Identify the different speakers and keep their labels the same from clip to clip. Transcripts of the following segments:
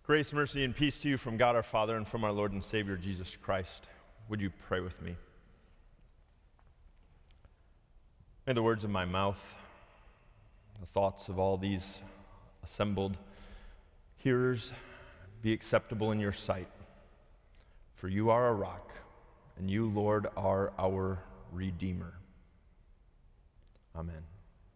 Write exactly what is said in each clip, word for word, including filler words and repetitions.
Speaker 1: Grace, mercy, and peace to you from God our Father and from our Lord and Savior Jesus Christ. Would you pray with me? May the words of my mouth, the thoughts of all these assembled hearers be acceptable in your sight. For you are a rock, and you, Lord, are our Redeemer. Amen.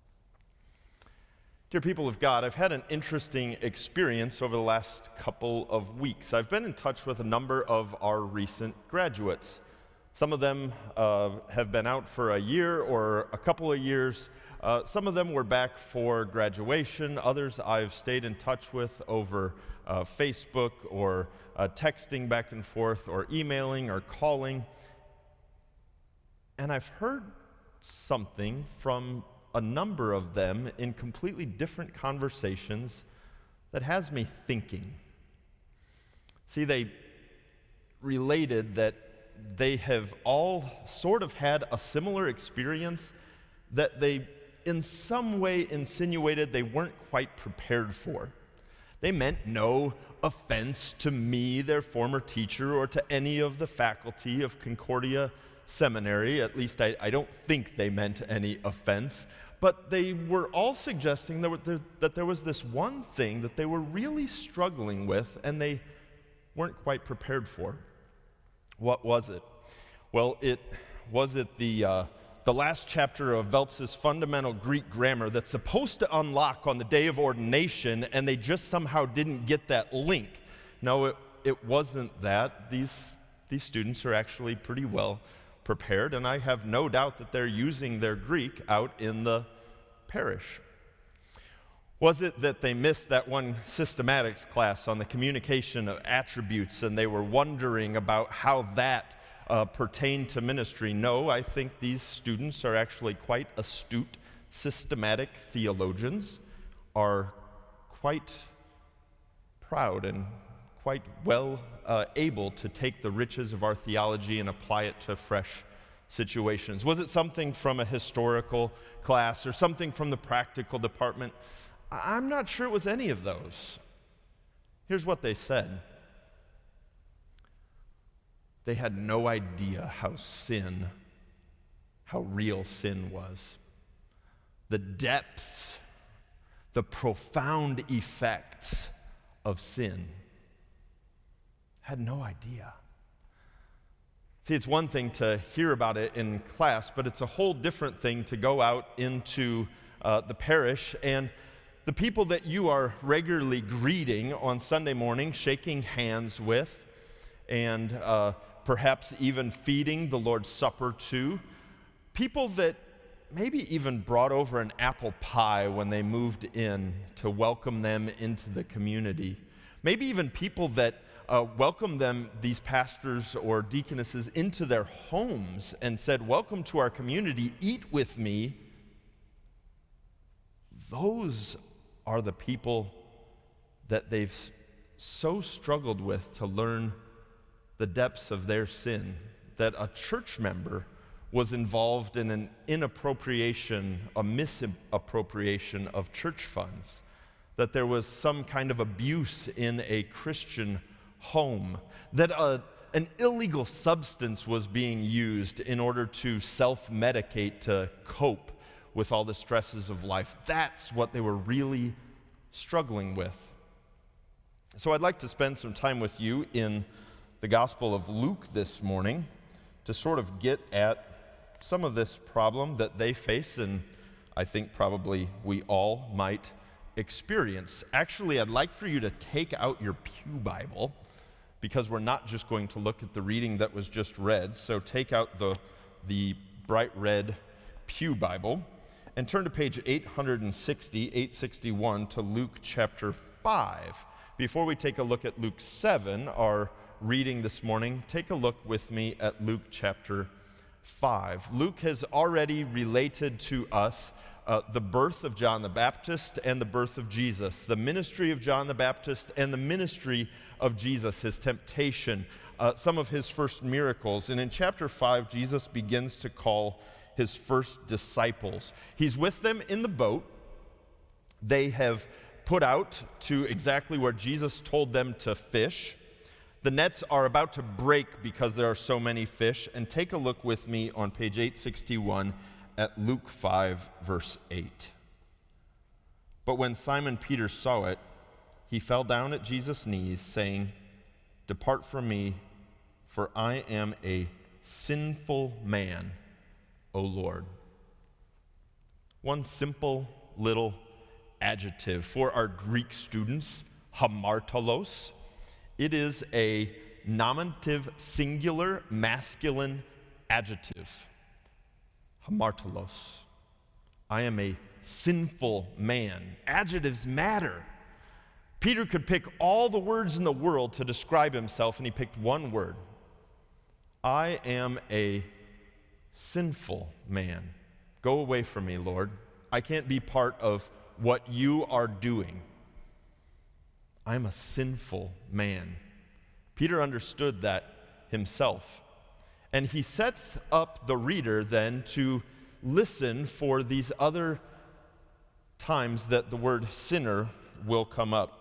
Speaker 1: Dear people of God, I've had an interesting experience over the last couple of weeks. I've been in touch with a number of our recent graduates. Some of them uh, have been out for a year or a couple of years. Uh, some of them were back for graduation. Others I've stayed in touch with over uh, Facebook or uh, texting back and forth or emailing or calling. And I've heard something from a number of them in completely different conversations that has me thinking. See, they related that they have all sort of had a similar experience that they in some way insinuated they weren't quite prepared for. They meant no offense to me, their former teacher, or to any of the faculty of Concordia Seminary. At least I, I don't think they meant any offense. But they were all suggesting that, there, that there was this one thing that they were really struggling with and they weren't quite prepared for. What was it? Well, it was it the, uh, the last chapter of Veltz's Fundamental Greek Grammar that's supposed to unlock on the day of ordination, and they just somehow didn't get that link. No, it, it wasn't that. These, these students are actually pretty well prepared, and I have no doubt that they're using their Greek out in the parish. Was it that they missed that one systematics class on the communication of attributes and they were wondering about how that uh, pertained to ministry? No, I think these students are actually quite astute, systematic theologians, are quite proud and quite well uh, able to take the riches of our theology and apply it to fresh situations. Was it something from a historical class or something from the practical department? I'm not sure it was any of those. Here's what they said. They had no idea how sin, how real sin was. The depths, the profound effects of sin. Had no idea. See, it's one thing to hear about it in class, but it's a whole different thing to go out into uh, the parish and the people that you are regularly greeting on Sunday morning, shaking hands with, and uh, perhaps even feeding the Lord's Supper to, people that maybe even brought over an apple pie when they moved in to welcome them into the community. Maybe even people that Uh, welcomed them, these pastors or deaconesses, into their homes and said, "Welcome to our community, eat with me." Those are the people that they've so struggled with to learn the depths of their sin, that a church member was involved in an inappropriation, a misappropriation of church funds, that there was some kind of abuse in a Christian home, that a, an illegal substance was being used in order to self-medicate to cope with all the stresses of life. That's what they were really struggling with. So I'd like to spend some time with you in the Gospel of Luke this morning to sort of get at some of this problem that they face, and I think probably we all might experience. Actually, I'd like for you to take out your pew Bible, because we're not just going to look at the reading that was just read. So take out the, the bright red pew Bible and turn to page eight sixty, eight sixty-one to Luke chapter five. Before we take a look at Luke seven, our reading this morning, take a look with me at Luke chapter five. Luke has already related to us Uh, the birth of John the Baptist and the birth of Jesus, the ministry of John the Baptist and the ministry of Jesus, his temptation, uh, some of his first miracles. And in chapter five, Jesus begins to call his first disciples. He's with them in the boat. They have put out to exactly where Jesus told them to fish. The nets are about to break because there are so many fish. And take a look with me on page eight sixty-one at Luke five, verse eight. But when Simon Peter saw it, he fell down at Jesus' knees, saying, "Depart from me, for I am a sinful man, O Lord." One simple little adjective for our Greek students, hamartolos. It is a nominative singular masculine adjective. Hamartolos. I am a sinful man. Adjectives matter. Peter could pick all the words in the world to describe himself, and he picked one word. I am a sinful man. Go away from me, Lord. I can't be part of what you are doing. I'm a sinful man. Peter understood that himself. And he sets up the reader then to listen for these other times that the word sinner will come up.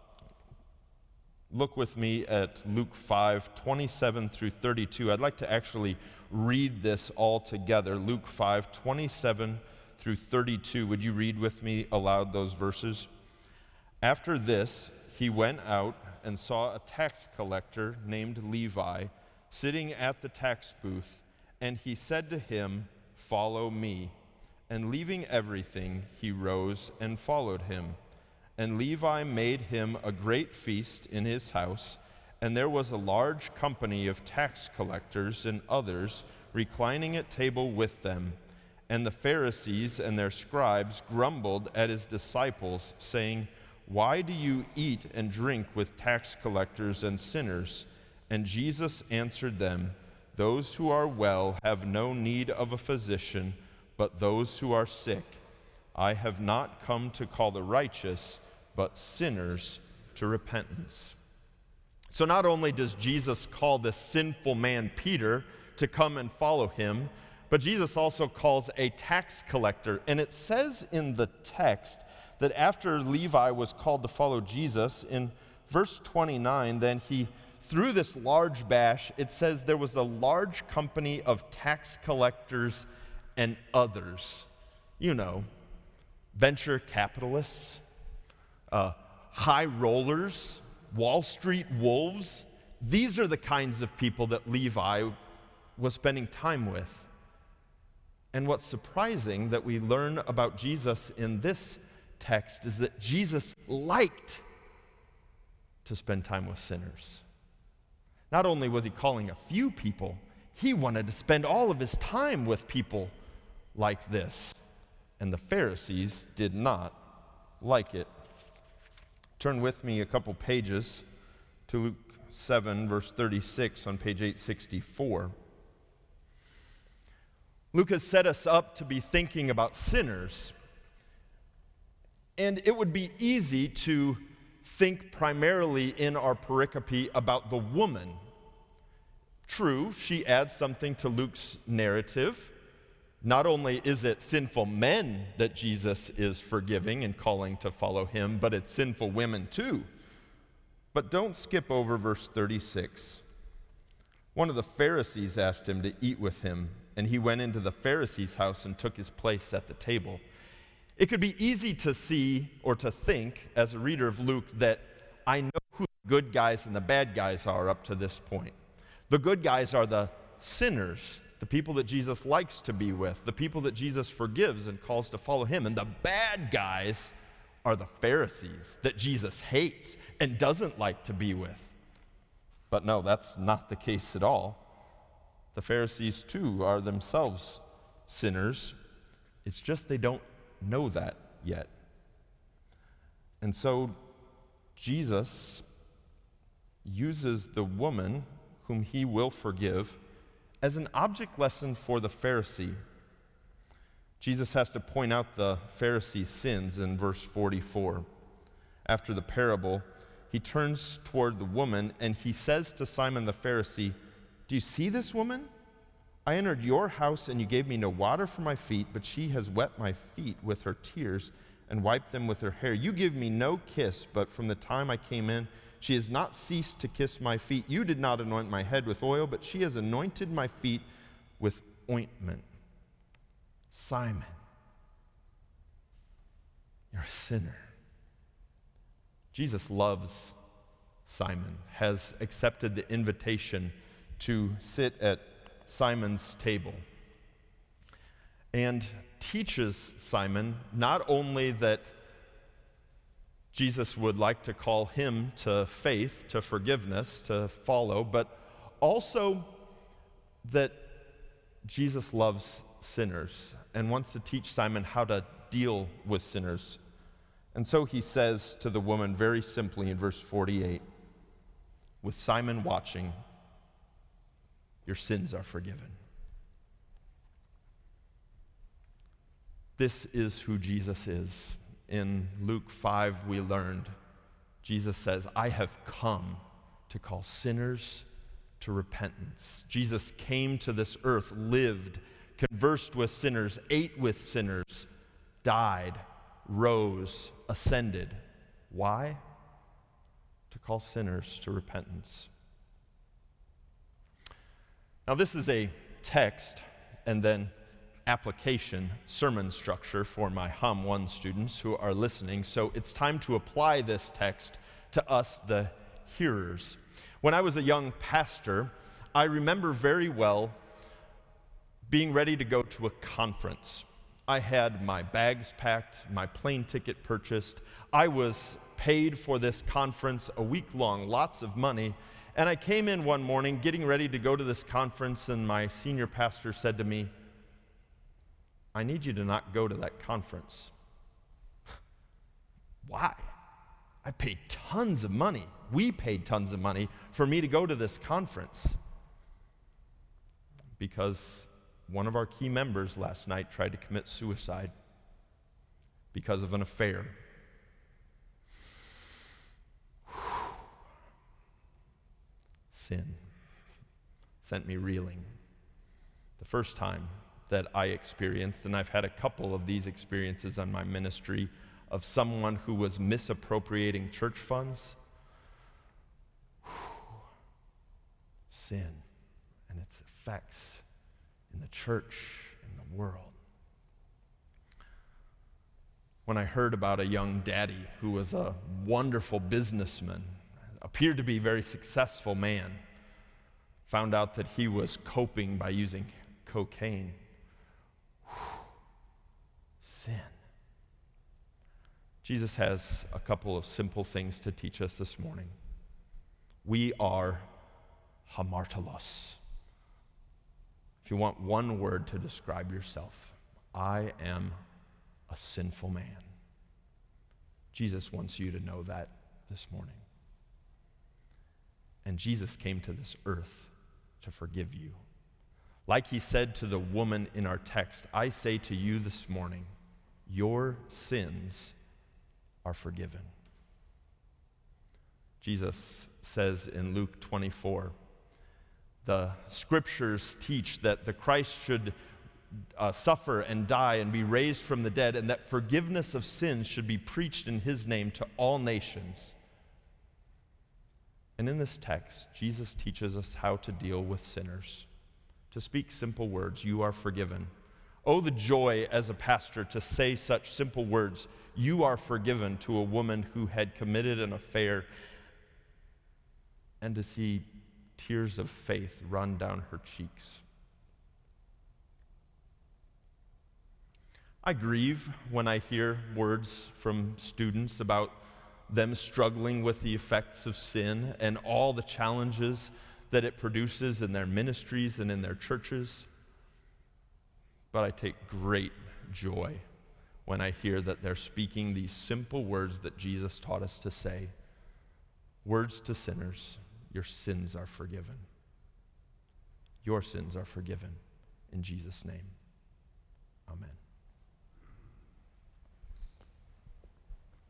Speaker 1: Look with me at Luke five, twenty-seven through thirty-two. I'd like to actually read this all together. Luke five, twenty-seven through thirty-two. Would you read with me aloud those verses? After this, he went out and saw a tax collector named Levi sitting at the tax booth, and he said to him, "Follow me." And leaving everything, he rose and followed him. And Levi made him a great feast in his house, and there was a large company of tax collectors and others reclining at table with them. And the Pharisees and their scribes grumbled at his disciples, saying, "Why do you eat and drink with tax collectors and sinners?" And Jesus answered them, "Those who are well have no need of a physician, but those who are sick. I have not come to call the righteous, but sinners to repentance." So not only does Jesus call this sinful man Peter to come and follow him, but Jesus also calls a tax collector. And it says in the text that after Levi was called to follow Jesus, in verse twenty-nine, then he, through this large bash, it says there was a large company of tax collectors and others. You know, venture capitalists, uh, high rollers, Wall Street wolves. These are the kinds of people that Levi was spending time with. And what's surprising that we learn about Jesus in this text is that Jesus liked to spend time with sinners. Not only was he calling a few people, he wanted to spend all of his time with people like this. And the Pharisees did not like it. Turn with me a couple pages to Luke seven, verse thirty-six on page eight sixty-four. Luke has set us up to be thinking about sinners. And it would be easy to think primarily in our pericope about the woman. True, she adds something to Luke's narrative. Not only is it sinful men that Jesus is forgiving and calling to follow him, but it's sinful women too. But don't skip over verse thirty-six. One of the Pharisees asked him to eat with him, and he went into the Pharisee's house and took his place at the table. It could be easy to see or to think, as a reader of Luke, that I know who the good guys and the bad guys are up to this point. The good guys are the sinners, the people that Jesus likes to be with, the people that Jesus forgives and calls to follow him. And the bad guys are the Pharisees that Jesus hates and doesn't like to be with. But no, that's not the case at all. The Pharisees, too, are themselves sinners. It's just they don't know that yet. And so Jesus uses the woman whom he will forgive as an object lesson for the Pharisee. Jesus has to point out the Pharisee's sins in verse forty-four. After the parable, he turns toward the woman and he says to Simon the Pharisee, "Do you see this woman? I entered your house and you gave me no water for my feet, but she has wet my feet with her tears and wiped them with her hair. You give me no kiss, but from the time I came in, she has not ceased to kiss my feet. You did not anoint my head with oil, but she has anointed my feet with ointment. Simon, you're a sinner. Jesus loves Simon, has accepted the invitation to sit at Simon's table, and teaches Simon not only that Jesus would like to call him to faith, to forgiveness, to follow, but also that Jesus loves sinners and wants to teach Simon how to deal with sinners. And so he says to the woman very simply in verse forty-eight, with Simon watching, your sins are forgiven. This is who Jesus is. In Luke five, we learned, Jesus says, I have come to call sinners to repentance. Jesus came to this earth, lived, conversed with sinners, ate with sinners, died, rose, ascended. Why? To call sinners to repentance. Now, this is a text and then application sermon structure for my Hum one students who are listening, so it's time to apply this text to us, the hearers. When I was a young pastor, I remember very well being ready to go to a conference. I had my bags packed, my plane ticket purchased. I was paid for this conference a week long, lots of money. And I came in one morning getting ready to go to this conference, and my senior pastor said to me, I need you to not go to that conference. Why? I paid tons of money. We paid tons of money for me to go to this conference. Because one of our key members last night tried to commit suicide because of an affair. Sin sent me reeling. The first time that I experienced, and I've had a couple of these experiences on my ministry, of someone who was misappropriating church funds. Sin and its effects in the church, in the world. When I heard about a young daddy who was a wonderful businessman, appeared to be a very successful man, found out that he was coping by using cocaine. Sin. Jesus has a couple of simple things to teach us this morning. We are hamartolos. If you want one word to describe yourself, I am a sinful man. Jesus wants you to know that this morning. And Jesus came to this earth to forgive you. Like he said to the woman in our text, I say to you this morning, your sins are forgiven. Jesus says in Luke twenty-four, the scriptures teach that the Christ should uh, suffer and die and be raised from the dead, and that forgiveness of sins should be preached in his name to all nations. And in this text, Jesus teaches us how to deal with sinners, to speak simple words, you are forgiven. Oh, the joy as a pastor to say such simple words, you are forgiven, to a woman who had committed an affair, and to see tears of faith run down her cheeks. I grieve when I hear words from students about them struggling with the effects of sin and all the challenges that it produces in their ministries and in their churches. But I take great joy when I hear that they're speaking these simple words that Jesus taught us to say. Words to sinners, your sins are forgiven. Your sins are forgiven in Jesus' name. Amen.